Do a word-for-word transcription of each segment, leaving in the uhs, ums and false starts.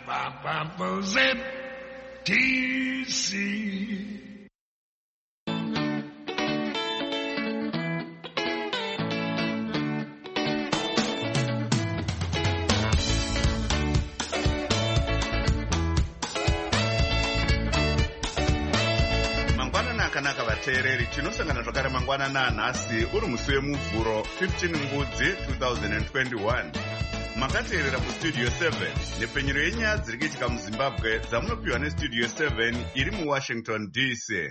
Z T C. Kanaka vateereri, tinosangana zvakare mangwanana nhasi uri musi wemuvhuro fifteen Mbudzi two thousand twenty-one. Makateerera kustudio seven nepenyero yenyaya dziri kuitika muZimbabwe dzamunopiwa nestudio seven iri muWashington D C.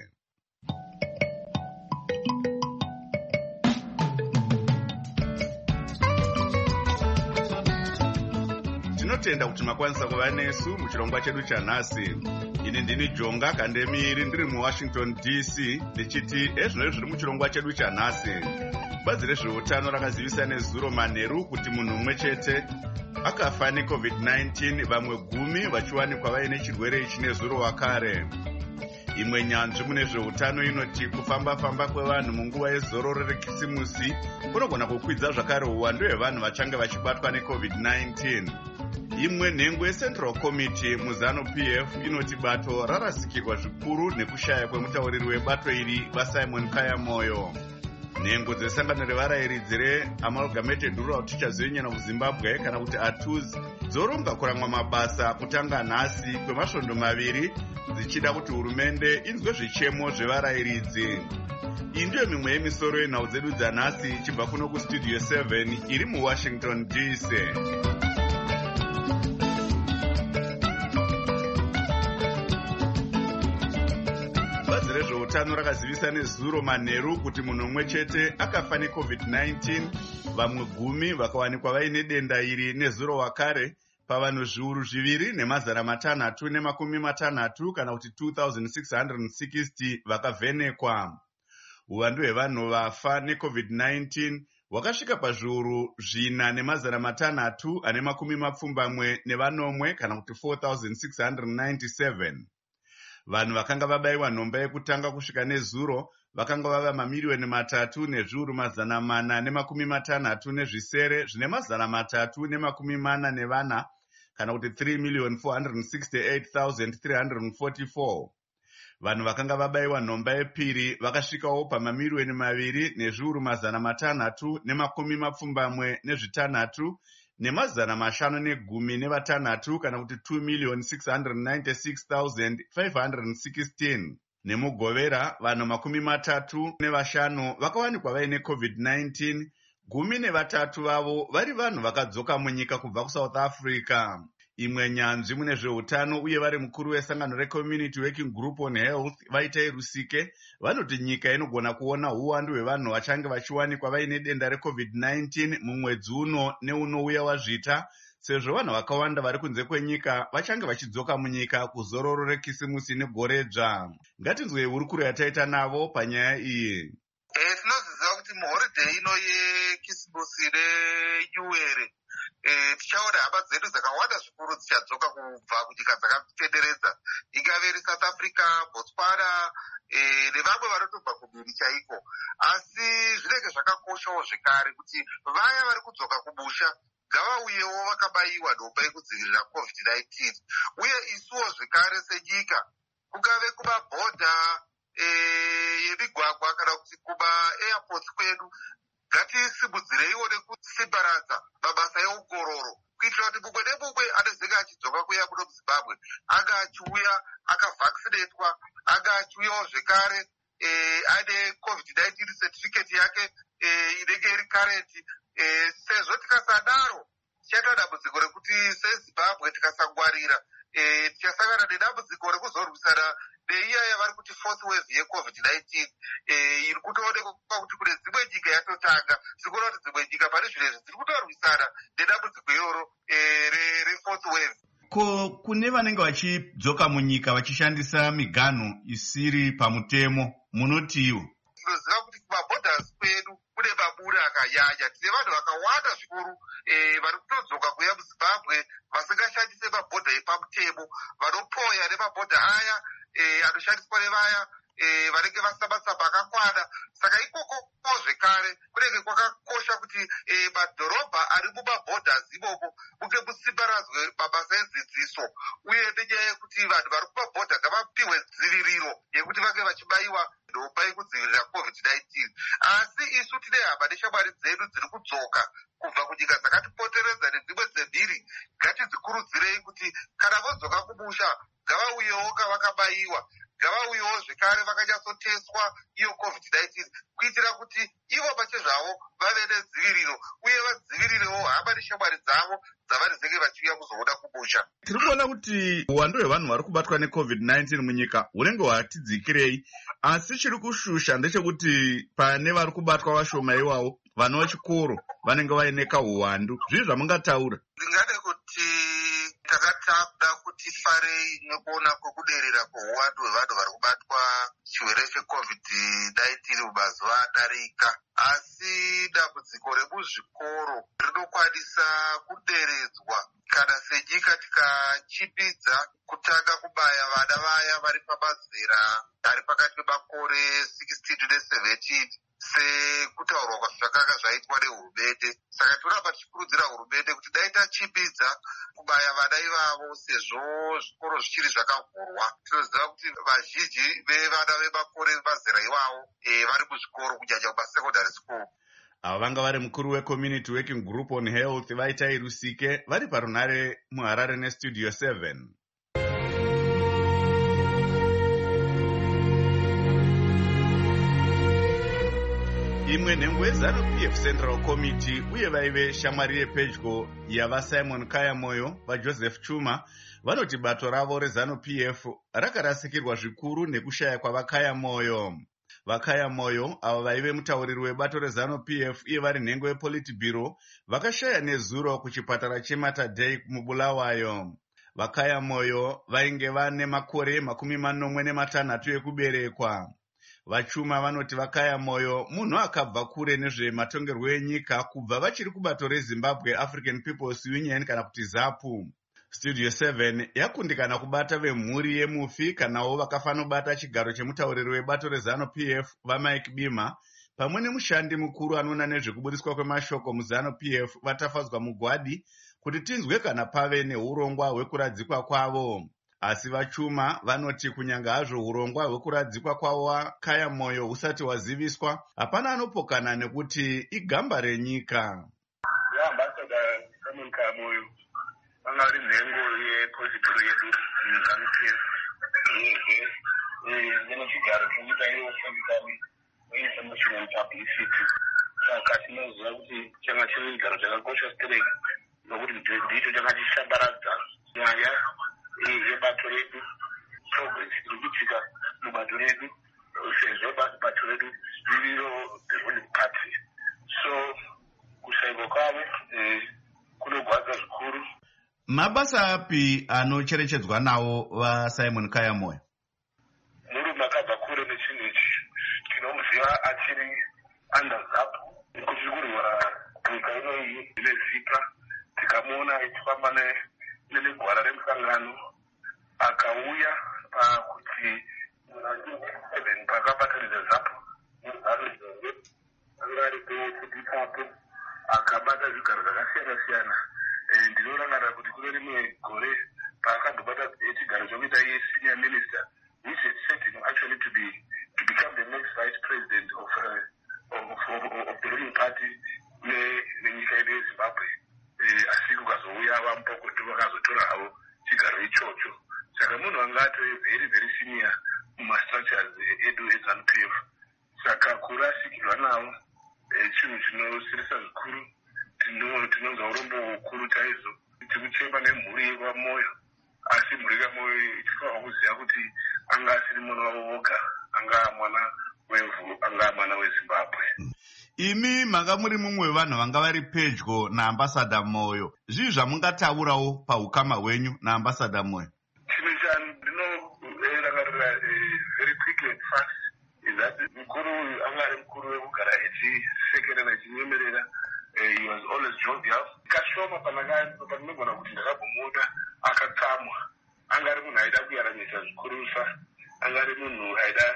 Tinotenda kuti makwanisa kuva nesu muchirongwa chedu chanhasi. Ini ndini Jonga Kandemiri ndiri muWashington D C ndichiti ezvino zviri muchirongwa chedu chanhasi. Bazi rezveutano rakazivisa nezuro manheru kuti munhu mumwe chete akafa necovid nineteen, vamwe gumi vachiwanikwa vaine chirwere ichi nezuro wakare. Imwe nyanzvi mune zveutano inoti kufamba-famba kwevanhu munguva yezororo rekisimusi kunogona kukwidza zvakare uwandu hwevanhu vachange vachibatwa necovid nineteen. Imwe nhengo yeCentral Committee muzano P F inoti bato rarasikirwa zvikuru nekushaya kwemutauriri webato iri vaSimon Kayamoyo. Nhengo dzesangano revarayiridzi reAmalgamated Rural Teachers Union of Zimbabwe kana kuti A T U Z dzoronga kuramwa mabasa kutanga nhasi kwemasvondo maviri dzichida kuti hurumende inzwe zvichemo zvevarayiridzi. Iyi ndiyo mimwe yemisoro yenhau dzedu dzanhasi ichibva kuno kustudio seven iri muWashington D C. Rezveutano rakazivisa nezuro manheru kuti munhu mumwe chete akafa necovid nineteen, vamwe gumi vakawanikwa vaine denda iri nezuro wakare, pavanhu zviuru zviviri nemazana matanhatu nemakumi matanhatu kana kuti two thousand six hundred sixty vakavhenekwa. Uwandu hwevanhu vafa necovid nineteen hwakasvika pazviuru zvina nemazana matanhatu ane makumi mapfumbamwe nevanomwe kana kuti four thousand six hundred ninety-seven. Vanhu vakanga vabayiwa nhomba yekutanga kusvika nezuro vakanga vava mamiriyoni matatu nezviuru mazana mana nemakumi matanhatu nezvisere zvine mazana matatu nemakumi mana nevana kana kuti three million four hundred sixty-eight thousand three hundred forty-four. Vanhu vakanga vabayiwa nhomba yepiri vakasvikawo pamamiriyoni maviri nezviuru mazana matanhatu nemakumi mapfumbamwe nezvitanhatu nemazana mashanu negumi nevatanhatu kana kuti two million six hundred ninety-six thousand five hundred sixteen. Nemugovera vanhu makumi matatu nevashanu vakawanikwa vaine covid nineteen, gumi nevatatu vavo vari vanhu vakadzoka munyika kubva kuSouth Africa. Imwe nyanzvi mune zveutano uye vari mukuru wesangano reCommunity Working Group on Health Vaitai Rusike vanoti nyika inogona kuona uwandu hwevanhu vachange vachiwanikwa vaine denda recovid nineteen mumwedzi uno neunouya wazvita, sezvo vanhu vakawanda vari kunze kwenyika vachange vachidzoka munyika kuzororo rekisimusi negoredzva. Ngatinzwei hurukuro yataita navo panyaya iyi. Eh, tinoziva kuti muholiday ino yekisimusi reyuwere Eh, tichaona hama dzedu dzakawanda zvikuru dzichadzoka kubva kunyika dzakatitenderedza, ingave iri South Africa, Botswana eh, nevamwe vanotobva kumhiri chaiko. Asi zvinenge zvakakoshawo zvekare kuti vaya vari kudzoka kumusha ngavauyewo vakabayiwa nhomba yekudzivirira covid nineteen. Uye isuwo zvekare senyika, kungave kumabhodha eh, yemigwagwa kana kuti kuma-airports kwedu, ngatisimudzireiwo nekusimbaradza mabasa eongororo kuitira kuti mumwe nemumwe anezenge achidzoka kuya kuno muZimbabwe anga achiuya akavhakisinetwa, anga achiuyawo zvekare eh, ane covid nineteen certificate yake eh, inenge iri kareti. Eh, sezvo tikasadaro tichaita dambudziko rekuti seZimbabwe tikasangwarira eh, tichasangana nedambudziko rekuzorwisana neiya yavari kuti fourth wave yecovid nineteen eh, iri kutoonekwa kuti kune dzimwe nyika yatotanga. Zikuona kuti dzimwe nyika pane zvinezvi dziri kutorwisana nedambudziko iroro eh, refourth wave. Ko kune vanenge vachidzoka munyika vachishandisa miganhu isiri pamutemo munotiwo? Tinoziva kuti kumabhodhasi kwedu kune mabura akanyanya. Tine vanhu vakawanda zvikuru eh, vari kutodzoka kuya muZimbabwe vasingashandise mabhodha epamutemo, vanopoya nemabhodha aya eh, anoshandiswa nevaya e, vanenge vasina matsamba akakwana. Saka ikoko zvekare kunenge kwakakosha kuti e, madhorobha ari mumabhodhas imomo kunge musimbaradzwe mabasa edzidziso, uye nenyaya yekuti vanhu vari kumabhodha ngavapiwe dziviriro yekuti vange vachibayiwa nhomba yekudzivirira covid nineteen. Asi isu tine hama neshamwari dzedu dziri kudzoka kubva kunyika dzakatipoteredza nedzimwe dzemhiri, ngatidzikurudzirei kuti kana vodzoka kumusha ngavauyewo kavakabayiwa, ngavauyewo zvekare vakanyatsoteswa iyo covid nineteen, kuitira kuti ivo pachezvavo vave nedziviriro uye vadzivirirewo hama neshamwari dzavo dzavari dzenge vachiuya kuzoona kumusha. Tiri kuona kuti uwandu hwevanhu vari kubatwa necovid nineteen munyika hunenge hwatidzikirei, asi chiri kushusha ndechekuti pane vari kubatwa vashoma iwawo, vana vechikoro vanenge vaine kauwandu. Zvii zvamungataura? Ndingade kuti takatakuda kuti farei nekuona kwekuderera kweuwandu hwevanhu vari kubatwa chirwere checovid nineteen mumazuva adarika, asi dambudziko remuzvikoro rinokwanisa kuderedzwa kana senyika tikachipidza kutanga kubaya vana vaya vari pamazera ari pakati pemakore sixteen neseventeen sekutaurwa kwazvakanga zvaitwa nehurumende. Saka tinoramba tichikurudzira hurumende kuti dai tachipidza kubaya vana ivavo sezvo zvikoro zvichiri zvakavhurwa. Tinoziva kuti vazhinji vevana vemakore mazera iwavo e, vari muzvikoro kunyanya kumasecondary school. Ava vanga vari mukuru weCommunity Working Group on Health Vaitai Rusike vari parunare muHarare neStudio seven. Imwe nhengo yeZANU-P F Central Committee uye vaive shamwari yepedyo yavaSimon Kayamoyo vaJoseph Chuma vanoti bato ravo reZANU-P F rakarasikirwa zvikuru nekushaya kwavakayamoyo. Vakayamoyo ava vaive mutauriri webato reZANU-P F iye vari nhengo yePolitburo vakashaya nezuro kuchipatara cheMatadei muBulawayo. Vakayamoyo vainge vane makore makumi manomwe nematanhatu ekuberekwa. Vachuma vanoti Vakayamoyo munhu akabva kure nezvematongerwo enyika kubva vachiri kubato reZimbabwe African People's Union kana kuti ZAPU. Studio seven yakundikana kubata vemhuri yemufi kanawo vakafanobata chigaro chemutauriri webato reZANU-P F vaMike Bima pamwe nemushandi mukuru anoona nezvekubudiswa kwemashoko muZANU-P F vatafadzwa mugwadi kuti tinzwe kana pave neurongwa hwekuradzikwa kwavo. Asi vachuma vanoti kunyanga hazvo urongwa hwekuradzikwa kwavo Kayamoyo husati hwaziviswa, hapana anopokana nekuti igamba renyika. Vanga vari nhengo yePolitburo yedu muZANU-P F uyezve ndine chigaro chenyika yeofambikani information publicity. Saka tinoziva kuti changa chiri chigaro chakakosha stereki nokuti ndicho changa chishambaradza nyaya yebato redu, progress iri kuitika mubato redu sezvo bato redu ririro the ruling party. So kushayikwa kwavo kunogwadza zvikuru. Mabasa api anocherechedzwa nawo vaSimon Kayamoyo? Murume akabva kure nechinhu ichi, tinomuziva achiri under ZAPU kuchikurwa nyika inoyi neZIPRA. Tikamuona achifamba negwara remusangano akauya pakuti seven pakabatanidza ZAPU anga ari pekuti ipapo akabata zvigaro zvakasiyana siyana. Ndinorangarira kuti kune rimwe gore paakambobata chigaro chokuita iye senior minister, which is setting actually to be to become the next vice president of uh, of, of, of the ruling party nenyika yedu yeZimbabwe. Asi kukazouya vamupokoto vakazotora havo chigaro ichocho. Saka munhu anga atove very very senior mumastructures edu eZANU-P F. Saka kurasikirwa navo chinhu chinosirisa zvikuru. Tinonzwa urombo hukuru chaizvo. Tikuchema nemhuri yevaMoyo, asi mhuri yevaMoyo ichifanira kuziva kuti anga asiri mwana wavo woga, anga mwana wevhu, anga mwana weZimbabwe. Imi manga muri mumwe wevanhu vanga vari pedyo naambasada Moyo. Zvii zvamungataurawo paukama hwenyu naambasada Moyo? Chinhu chandinorangarira very quickly and fast is that mukuru anga ari mukuru wekugara echisekerera echinyemerera. Uh, he was always jovial. Kashoma panogona kuti ndakabhomuda akatsamwa. Anga ari munhu aida kuyaramisa zvikurusa. Anga ari munhu aida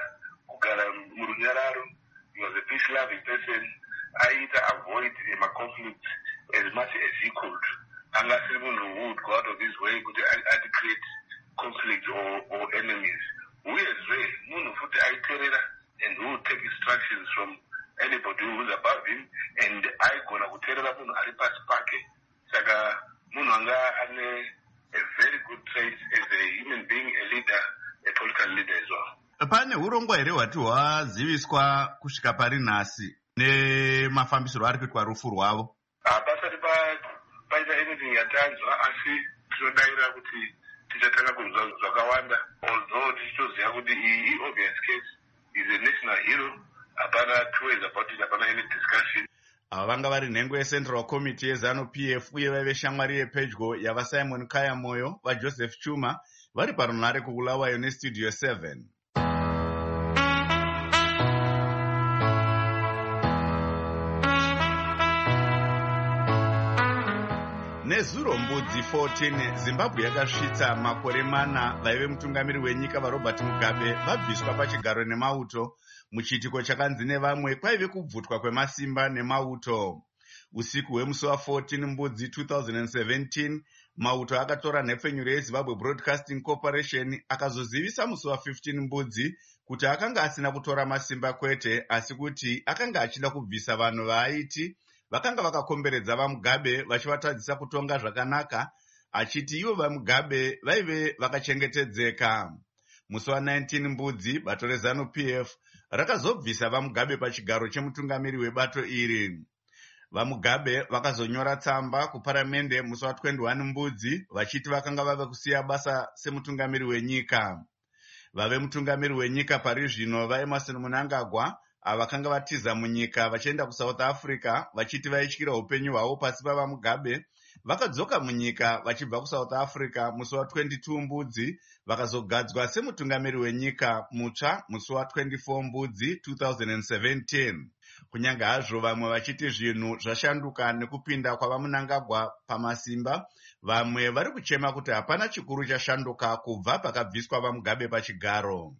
kugara murunyararo. He was a peace-loving person. Aita avoid conflict as much as he could. Unless even who would go out of his way to create conflict or, or enemies. We as well, Munu Futi Aiterera, and who would take instructions from anybody who is above him, and I gonna Uterera Munu Aripas Pake. Saga Munanga and a very good trait as a human being, a leader, a political leader as well. Pane urongwa here hwati hwaziviswa kusvika pari nhasi nemafambisiro ari kuitwa rufu rwavo. Pasati paita anything yatanzwa asi tinodaira kuti tichatanga kunzwa zvakawanda, although tichitoziva kuti iyi obvious case is a national hero. Hapana two ways about it, hapana any discussion. Ava vanga vari nhengo yeCentral Committee yeZanu P F uye vaive shamwari yepedyo yavaSimon Kaya Moyo vaJoseph Chuma vari parunhare kuBulawayo neStudio seven. Nezuro mbudzi fourteen Zimbabwe yakasvitsa makore mana vaive mutungamiri wenyika vaRobert Mugabe vabviswa pachigaro nemauto muchiitiko chakanzi nevamwe kwaive kubvutwa kwemasimba nemauto. Usiku hwemusi wa14 Mbudzi two thousand seventeen mauto akatora nhepfenyuro yeZimbabwe Broadcasting Corporation akazozivisa musi wa15 Mbudzi kuti akanga asina kutora masimba kwete asi kuti akanga achida kubvisa vanhu vaaiti vakanga vakakomberedza vaMugabe vachivatadzisa kutonga zvakanaka, achiti ivo vaMugabe vaive vakachengetedzeka. Musi wa19 Mbudzi bato reZanu P F rakazobvisa vaMugabe pachigaro chemutungamiri webato iri. VaMugabe vakazonyora tsamba kuparamende musi wa21 Mbudzi vachiti vakanga vave kusiya basa semutungamiri wenyika. Vave mutungamiri wenyika pari zvino vaEmerson Mnangagwa avakanga vatiza munyika vachienda kuSouth Africa vachiti vaityira upenyu hwavo pasi pavaMugabe vakadzoka munyika vachibva kuSouth Africa musi wa22 Mbudzi vakazogadzwa semutungamiri wenyika mutsva musi wa24 Mbudzi two thousand seventeen. Kunyange hazvo vamwe vachiti zvinhu zvashanduka nekupinda kwavaMnangagwa pamasimba, vamwe vari kuchema kuti hapana chikuru chashanduka kubva pakabviswa vaMugabe pachigaro.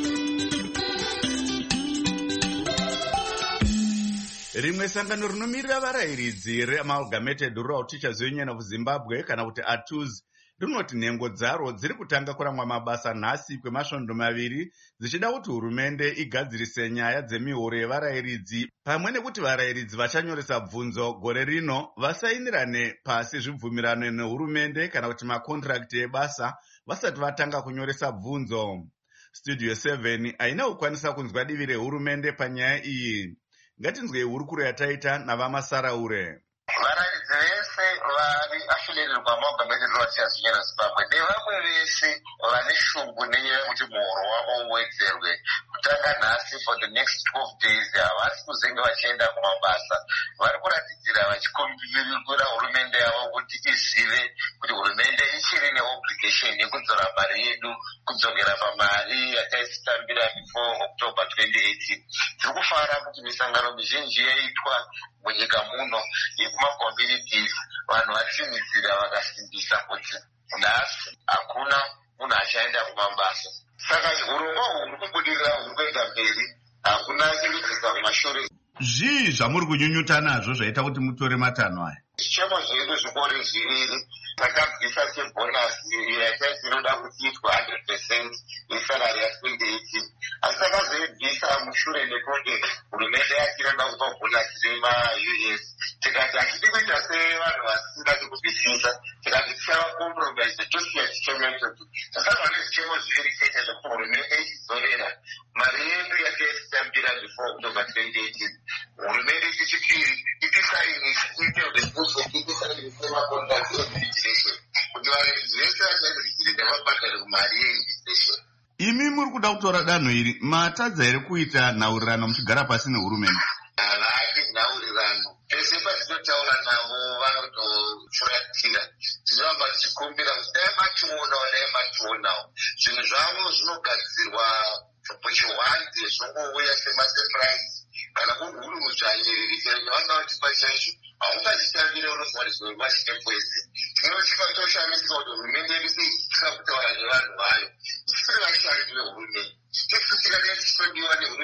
Rimwe sangano rinomirira varayiridzi reAmalgamated Rural Teachers Union of Zimbabwe kana kuti A T U Z rinoti nhengo dzaro dziri kutanga kuramwa mabasa nhasi kwemasvondo maviri dzichida kuti hurumende igadzirise nyaya dzemihoro yevarayiridzi pamwe nekuti varayiridzi vachanyoresa bvunzo gore rino vasainirane pasi zvibvumirano nehurumende kana kuti makondirakiti ebasa vasati vatanga kunyoresa bvunzo. Studio seven haina kukwanisa kunzwa divi rehurumende panyaya iyi. Ngatinzwe hurukuro yataita navamasaraure. Varayiridzi vese vari affiliated kuAmalgamated Rural Teachers Union of Zimbabwe nevamwe vese vane shungu nenyaya yekuti muhoro wavo uwedzerwe kutanga nhasi for the next twelve days havasi kuzenge vachienda kumabasa. Vari kuratidzira vachikumbira hurumende yavo kuti izive kuti hurumende ichiri neobligation yekudzora mari yedu kudzokera pamari yataisitambira before October twenty eighteen. Tiri kufara kuti misangano mizhinji yaitwa munyika muno yekumaCommunities vanhu vachimidzira vakasimbisa kuti nhasi hakuna munhu achaenda kumabasa. Saka urongwa uhu huri kubudirira huri kuenda mberi, hakuna chirikudzika kumashure. Zvii zvamuri kunyunyuta nazvo zvaita kuti mutore matanho aya? Zvichemo zvedu zvikore zviviri takabvisa sebhonasi yatainoda kuti itwe one hundred percent yesalari ya20 eighteen. Asi takazoibvisa mushure mekunge hurumende yatiroda kupa bhonasi rema-U S. Tikati hatidi kuita sevanhu vasingadi kubvisisa, tikati tichava compromise tosiya chichemo ichocho. Tasanwa nezvichemo zviviri chete zvokuti hurumende ichidzorera mari yedu yataisitambira before October twenty eighteen. Hurumende ichichipiri itisaini ite refuso itisaini semakontrakt eregistration kuti varevidzi vese vacharegistrate nevabhadhare kumari yeregistration. Imi muri kuda kutora danho iri, matadza here kuita nhaurirano muchigara pasi nehurumende? Havadi nhaurirano, pese patinotaura navo vanotofuratira. Tinoramba tichikumbira kuti dai machionawo dai machionawo. Zvinhu zvavo zvinogadzirwa muchiwanze zvongouya semasurprise kana kuri huri mudzvanyiriri chero vanga vati pachaizvo haungazitambire unofanirwa mastep wese. Tinotyika toshamisika kuti hurumende yedu seityika kutaura nevanhu vayo. Tisiri vashandi vehurumende. Tifutika tichitodiwa nehurumende.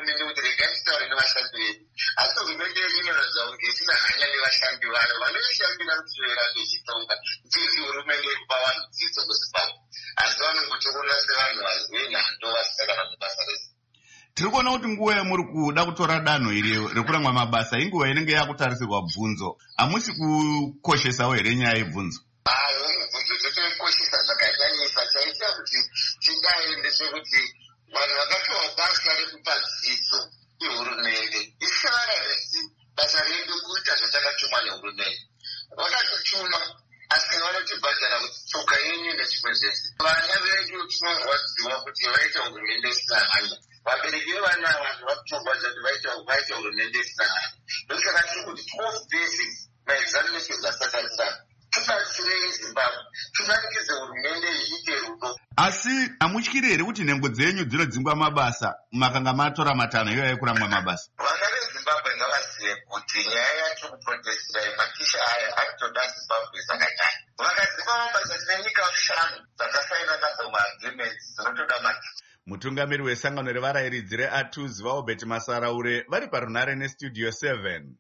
tiri kuona kuti nguva yamuri kuda kutora danho iri rekuramwa mabasa inguva inenge yakutarisirwa bvunzo. Hamusi kukoshesawo here nyaya yebvunzo? hayo bvunzo totoikoshesa zvakanyanyisa. chaita kuti tingaendese kuti vanhu vakapiwa basa rekupa dzidzo ihurumende isararisi basa redu kuita zvatakatumwa nehurumende. Vakatituma asi vanotibhadhara kuti tsoka yenyu nezvimwe zvese. Vana vedu tinorwadziwa kuti vaita hurumende isina hanya. Vabereki vevana vanhu vakutorwadza kuti vaita hurumende isina hanya. Ndosaka tiri kuti twelve basics maexaminations asati atanga. Tibatsirei Zimbabwe, timanikidze hurumende iite rudo. Asi hamutyiri here kuti nhengo dzenyu dzinodzingwa mabasa makanga matora matanho iyoyo ekuramwa mabasa? Vana veZimbabwe ngavazive kuti nyaya yacho kuprotestira yematisha aya aritoda Zimbabwe zvakanyanya. Vakadzingwa mabasa tine nyika shanu dzakasaina nadzo maagreements dzinotoda maticha. Mutungamiri wesangano revarayiridzi reATUZ vaObert Masaraure vari parunare nestudio seven.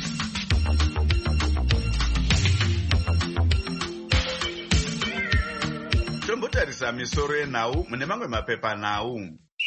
Tombotarisa misoro yenhau mune mamwe mapepa nhau.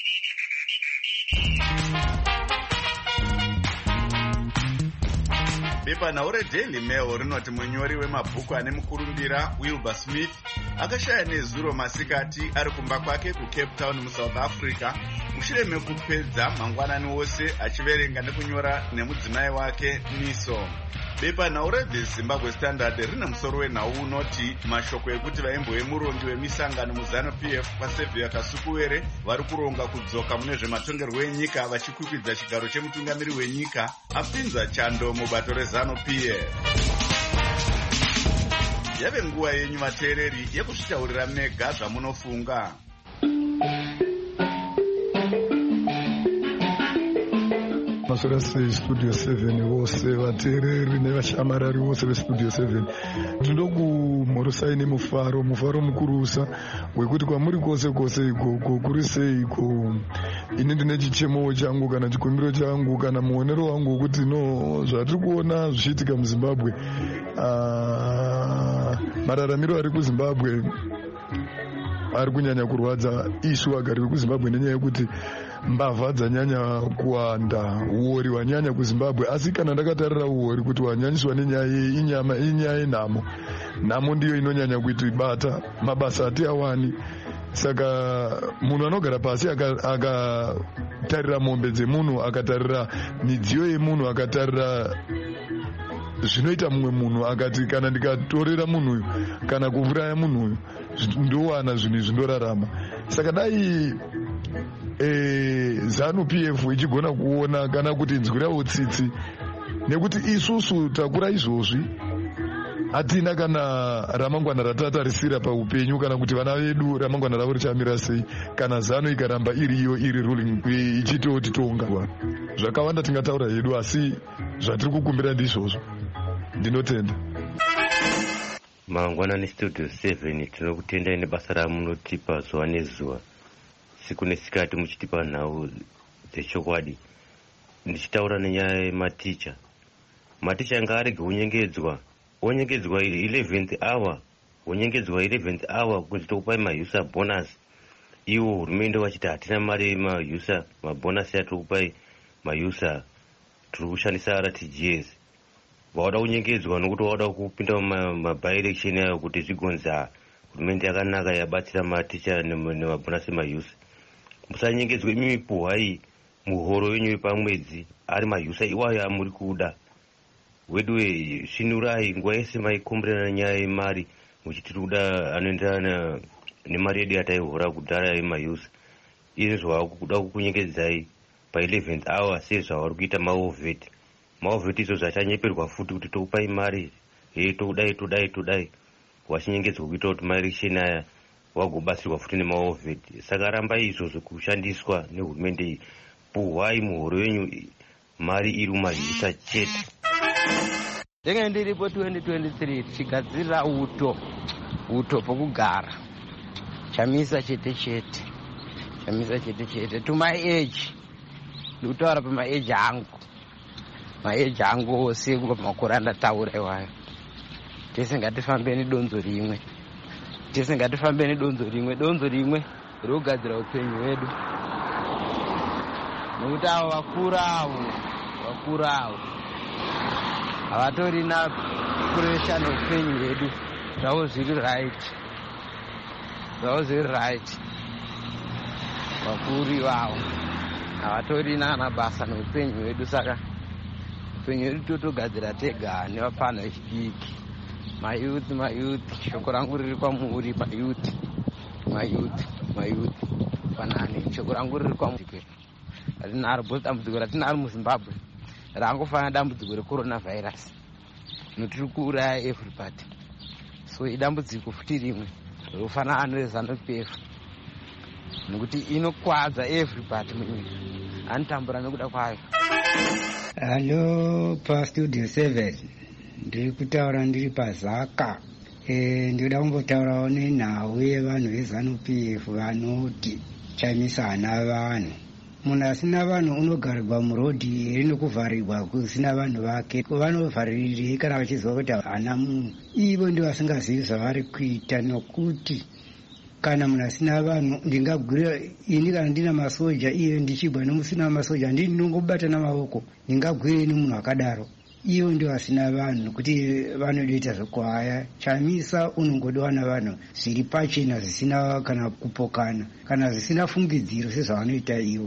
Bepa nhau reDaily Mail rinoti munyori wemabhuku ane mukurumbira Wilbur Smith akashaya nezuro masikati ari kumba kwake kuCape Town muSouth Africa mushure mekupedza mangwanani wose achiverenga nekunyora nemudzimai wake Niso. Bepa nhau reThe Zimbabwe Standard rine musoro wenhau unoti mashoko ekuti vaimbo vemurongi wemisangano muZanu P F paSevia Kasukuwere vari kuronga kudzoka mune zvematongerwo enyika vachikwikwidza chigaro chemutungamiri wenyika apinza chando mubato reZanu P F. Yave nguva yenyu vateereri yekuzvitaurira mega zvamunofunga. Masora Studio seven vose vateereri nevashamarari vose veStudio seven tinokumhorosai nemufaro mufaro mukurusa wekuti kwamuri kwose kwose ikoko kuri seiko ini ndine chichemo changu kana chikumbiro changu kana muonero wangu wekuti no zvatiri kuona zvichiitika muZimbabwe mararamiro ari kuZimbabwe ari kunyanya kurwadza isu vagari vekuZimbabwe nenyaya yekuti mbavha dzanyanya kuwanda, uori wanyanya kuZimbabwe. Asi kana ndakatarira uori kuti wanyanyiswa nenyaya inyama inyaya yenhamo, nhamo ndiyo inonyanya kuitibata, mabasa ati awani. Saka munhu anogara pasi akatarira mombe dzemunhu, akatarira midziyo yemunhu, akatarira zvinoita mumwe munhu, akati kana ndikatorera munhu uyu kana kuuraya munhu uyu ndowana zvinhu zvindorarama. Saka dai e, Zanu P F ichigona kuona kana kuti inzwi rawo tsitsi, nekuti isusu takura izvozvi hatina kana ramangwana ratatarisira paupenyu, kana kuti vana vedu ramangwana ravo richamira sei kana Zanu ikaramba iriyo iri ruling ichitoti tonga. Zvakawanda tingataura hedu, asi zvatiri kukumbira ndizvozvo. Ndinotenda. Mangwana neStudio seven tinokutendai nebasa ramunotipa zuva nezuva, siku nesikati muchitipa nhau dzechokwadi. Ndichitaura nenyaya yematicha. Maticha anga arege kunyengedzwa, onyengedzwa iri eleventh hour, onyengedzwa eleventh hour kuti tokupai maUSA bonus. Iwo hurumende wachiti hatina mari yemaUSA, mabonus yatokupai maUSA tiri kushandisa R T G S. Vauda kunyengedzwa nokuti vauda kupinda mumabairection yayo kuti zvigonza hurumende yakanaka yabatsira maticha nemabonus emaUSA. Musanyengedzwe imi mipuhwai muhoro yenyu yepamwedzi ari maUSA iwayo amuri kuda. Wedwe svinurai nguva yese maikomberana nenyaya yemari muchiti kuda anoenderana nemari yedu yataihora kudhara yemaUSA. Izvi zvava kuda kukunyengedzai pa eleventh hour sezvavari kuita maOVET. maOVET izvo zvachanyeperwa futi kuti tokupai mari hei todai todai todai, wachinyengedzwa kuita kuti maelection aya wagobatsirwa futi nemaOVET. Saka rambai izvozvo kushandiswa nehurumende iyi. Puhwai muhoro yenyu mari iri mumaUSA chete. Ndenge ndiripo twenty twenty-three tichigadzirira uto uto pokugara, chamisa chete chete, chamisa chete chete to my age. Ndikutaura pama age angu, maage angu ose makore andataura iwayo. Tese ngatifambeni donzo rimwe, tese ngatifambeni donzo rimwe, donzo rimwe rokugadzira upenyu hwedu. nekuti avo vakuru avo vakuru avo havatorina puresha neupenyu hwedu, zvavo zviri right, zvavo zviri right. Vakuru ivavo havatorina mabasa neupenyu hwedu, saka upenyu hwedu totogadzira tega nevapana vechidiki. Mayuthi, mayuthi, shoko rangu riri kwamuri, mayuthi, mayuthi, mayuthi, panani, shoko rangu riri kwamuri. Ratinaro bhozi dambudziko ratinaro muZimbabwe rangofanana dambudziko recoronavirus, notiri kuuraya everybody. So idambudziko futi rimwe rofanana neZANU-P F, nekuti inokwadza everybody munyika, anotambura nekuda kwayo. Hello, paStudio seven. Ndiri kutaura ndiri paZaka. E, ndinoda kumbotaurawo nenhau yevanhu veZANU-P F vanoti chamisana vanhu. Munhu asina vanhu unogarirwa murodhi here nekuvharirwa kusina vanhu vake. Vanovharirei kana vachiziva kuti hana munhu? Ivo ndio vasingazivi zvavari kuita, nokuti kana munhu asina vanhu ndingagwira ini kana ndina masoja iye ndichibva nemusina masoja ndini ndingobata namaoko, ndingagwire nemunhu akadaro. Ivo ndio vasina vanhu, nokuti vanodoita zvokuhaya. Chamisa unongodowa navanhu zviri pachena zvisina kana kupokana kana zvisina fungidziro sezvavanoita ivo.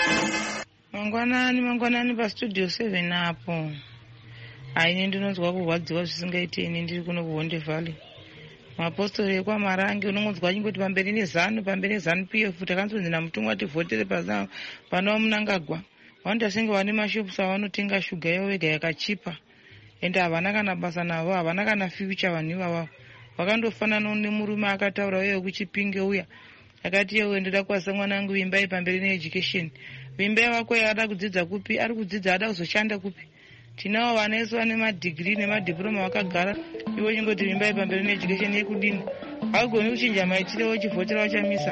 Mangwanani mangwanani paStudio seven apo. Aine ndinonzwa kurwadziwa zvisingaite, ini ndiri kuno kuHonde Valley. Mapostori ekwaMarange unongonzwa chingoti pamberi neZANU, pamberi neZANU-P F takanzonzi namutumwa tivhotere pana Mnangagwa. Wanda senge vane mashopusa vanotenga shuga yavo vega yakachipa, ende havana kana basa navo, havana kana future vanhu ivavo. Vakandofanana nemurume akataura uye kuChipinge uya akati iye ndoda kuwasa mwana wangu vimbai pamberi needucation. Vimbai wako ada kudzidza kupi? Ari kudzidza ada kuzoshanda kupi? Tinavo vana vesu vane madegree nemadiploma vakagara, ivo chingoti vimbai pamberi needucation yekudini? Hagoni kuchinja maitiro chivhotera wachamisa.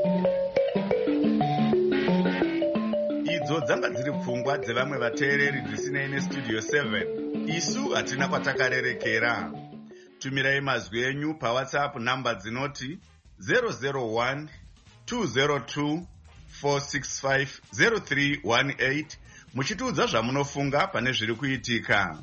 Idzo dzanga dziri pfungwa dzevamwe vateereri dzisinei neStudio seven. Isu hatina kwatakarerekera. Tumirai mazwi enyu paWhatsApp namba dzinoti zero zero one two zero two four six five zero three one eight muchitiudza zvamunofunga pane zviri kuitika.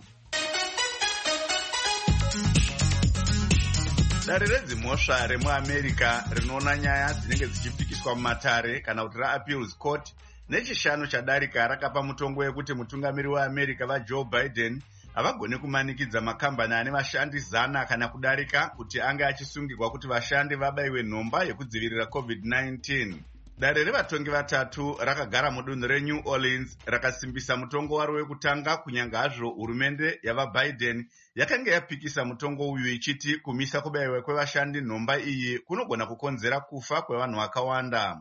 Dare redzimhosva remuAmerica rinoona nyaya dzinenge dzichipikiswa mumatare kana kuti raAppeals Court nechishanu chadarika rakapa mutongo wekuti mutungamiri weAmerica vaJoe Biden havagone kumanikidza makambani ane vashandi zana kana kudarika kuti ange achisungirwa kuti vashandi vabayiwe nhomba yekudzivirira covid nineteen. Dare revatongi vatatu rakagara mudunhu reNew Orleans rakasimbisa mutongo waro wekutanga, kunyange hazvo hurumende yavaBiden yakanga yapikisa mutongo uyu ichiti kumisa kubayiwa kwevashandi nhomba iyi kunogona kukonzera kufa kwevanhu vakawanda.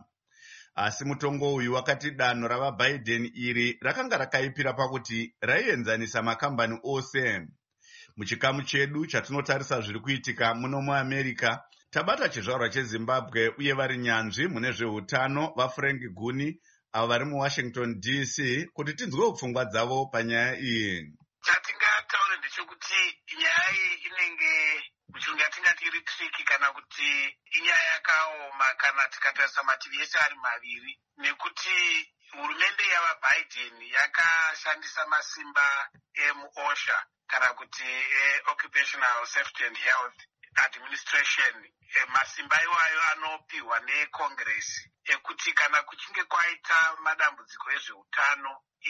Asi mutongo uyu wakati danho ravaBiden iri rakanga rakaipira pakuti raienzanisa makambani ose. Muchikamu chedu chatinotarisa zviri kuitika muno muAmerica, tabata chizvarwa cheZimbabwe uye vari nyanzvi mune zveutano vaFrank Guni avo vari muWashington D C kuti tinzwe pfungwa dzavo panyaya iyi. Chatingataura ndechekuti nyaya iyi inenge muchirungu yatingati iri triki kana kuti inyaya yakaoma kana tikatarisa mativi ese ari maviri, nekuti hurumende yavaBiden yakashandisa masimba emuOSHA kana kuti Occupational Safety and Health Administration. Masimba iwayo anopiwa neCongress ekuti kana kuchinge kwaita madambudziko ezveutano,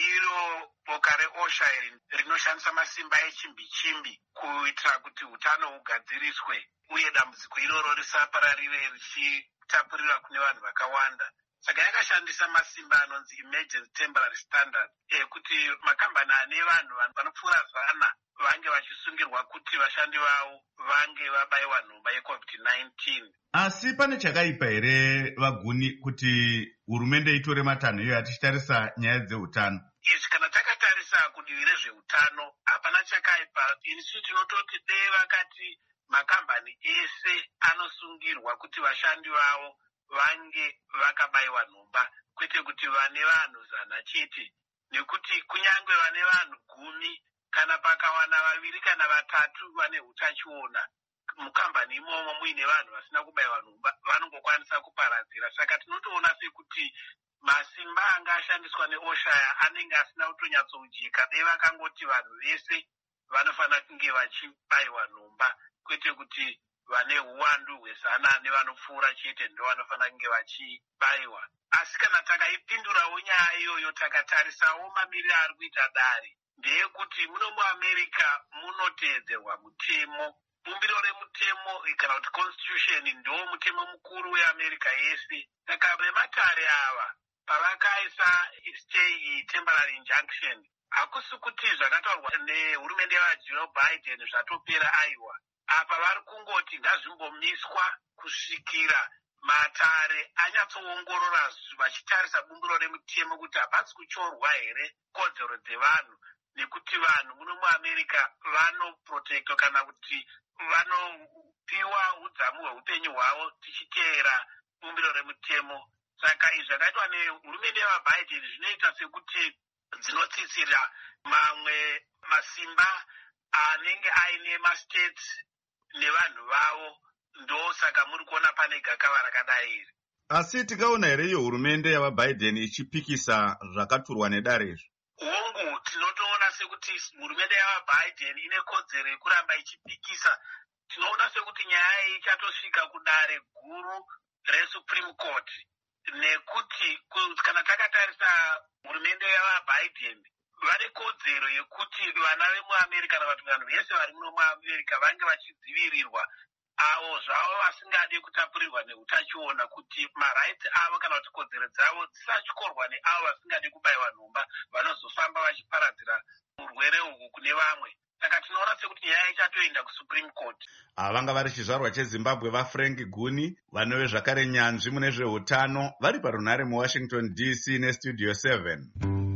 iro boka reOSHA rinoshandisa masimba echimbi chimbi kuitira kuti utano hugadziriswe uye dambudziko iroro risapararire richitapurira kune vanhu vakawanda. Saka yakashandisa masimba anonzi emergency temporary standard ekuti makambani ane vanhu vanopfuura zana vange vachisungirwa kuti vashandi vavo vange vabayiwa nhomba yecovid nineteen. Asi pane chakaipa here Vaguni kuti hurumende itore matanho iyo atichitarisa nyaya dzeutano? Izvi kana takatarisa kudivi rezveutano hapana chakaipa. Isu tinototi dei vakati makambani ese anosungirwa kuti vashandi vavo vange vakabayiwa nhomba, kwete kuti vane vanhu zana chete, nekuti kunyange vane vanhu gumi kana pakawana vaviri kana vatatu vane utachiona mukambani imomo muine vanhu vasina kubayiwa nhomba vanongokwanisa kuparadzira. Saka tinotoona sekuti masimba anga ashandiswa neoshaya anenge asina kutonyatsojeka. Dei vakangoti vanhu vese vanofanira kunge vachibayiwa nhomba, kwete kuti vane uwandu hwezana nevanopfuura chete ndo vanofanira kunge vachibayiwa. Asi kana takaipindurawo nyaya iyoyo takatarisawo mamiriro ari kuita dare, ndeyekuti muno muamerica munoteedzerwa mutemo. Bumbiro remutemo kana kuti constitution ndo mutemo mukuru weAmerica yese. Saka vematare ava pavakaisa stay temporary injunction, hakusi kuti zvakataurwa nehurumende yaJoe Biden zvatopera aiwa. Apa vari kungoti ngazvimbomiswa kusvikira matare anyatsoongorora vachitarisa bumbiro remutemo kuti hapasi kuchorwa here kodzero dzevanhu, nekuti vanhu muno muAmerica vanoprotektwa kana kuti vanopiwa udzamu hweupenyu hwavo tichiteera bumbiro remutemo. Saka izvi zvakaitwa nehurumende yavaBiden zvinoita sekuti dzinotsitsira mamwe masimba anenge aine mastates nevanhu vavo, ndo saka muri kuona pane gakava rakadai iri. Asi tikaona here iyo hurumende yavaBiden ichipikisa zvakaturwa nedare izvi? Hongu, tinotoona sekuti hurumende yavaBiden ine kodzero yekuramba ichipikisa. Tinoona sekuti nyaya iyi ichatosvika kudare guru reSupreme Court, nekuti kana takatarisa hurumende yavaBiden vane kodzero yekuti vana vemuAmerica kana kuti vanhu vese vari muno muAmerica vange vachidzivirirwa, avo zvavo vasingade kutapurirwa neutachiona, kuti marights avo kana kuti kodzero dzavo dzisachikorwa neavo vasingade kubayiwa nhomba vanozofamba vachiparadzira urwere uhu kune vamwe. Saka tinoona sekuti nyaya ichatoenda kuSupreme Court. Ava vanga vari chizvarwa cheZimbabwe vaFrank Guni, vanove zvakare nyanzvi mune zveutano, vari parunhare muWashington D C neStudio seven.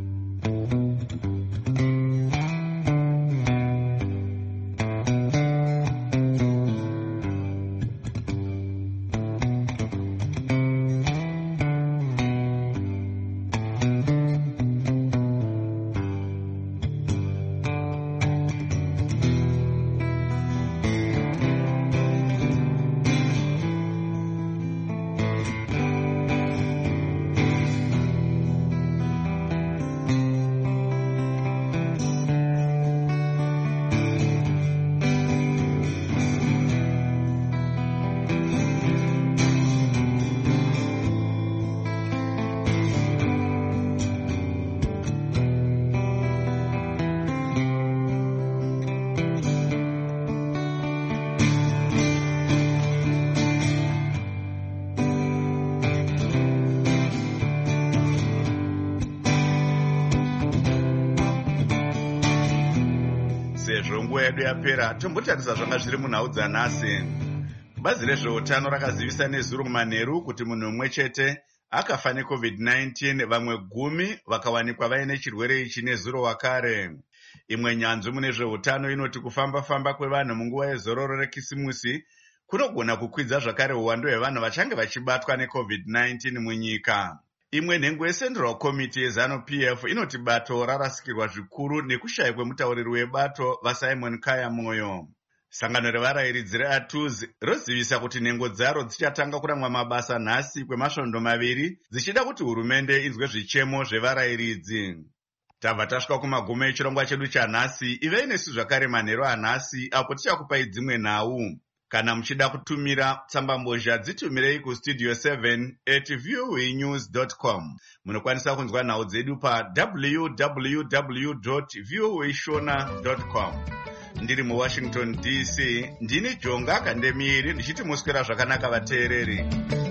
Sezvo nguva yedu yapera, tombotarisa zvanga zviri munhau dzanhasi. Bazi rezveutano rakazivisa nezuro kumanheru kuti munhu umwe chete akafa neCovid nineteen, vamwe gumi vakawanikwa vaine chirwere ichi nezuro wakare. Imwe nyanzvi mune zveutano inoti kufamba-famba kwevanhu munguva yezororo rekisimusi kunogona kukwidza zvakare uwandu hwevanhu vachange vachibatwa neCovid nineteen munyika. Imwe nhengo yeCentral Committee yeZanu-P F inoti bato rarasikirwa zvikuru nekushaya kwemutauriri webato vaSimon Kaya Moyo. Sangano revarayiridzi reATUZ rozivisa kuti nhengo dzaro dzichatanga kuramwa mabasa nhasi kwemasvondo maviri dzichida kuti hurumende inzwe zvichemo zvevarayiridzi. Tabva tasvika kumagumo echirongwa chedu chanhasi. Ivei nesu zvakare manheru anhasi apo tichakupai dzimwe nhau. Kana muchida kutumira tsambambozha dzitumirei kustudio seven at v o a news dot com. Munokwanisa kunzwa nhau dzedu pa w w w dot v o a shona dot com. Ndiri muWashington D C, ndini Jonga Kandemiri ndichiti muswera zvakanaka vateereri.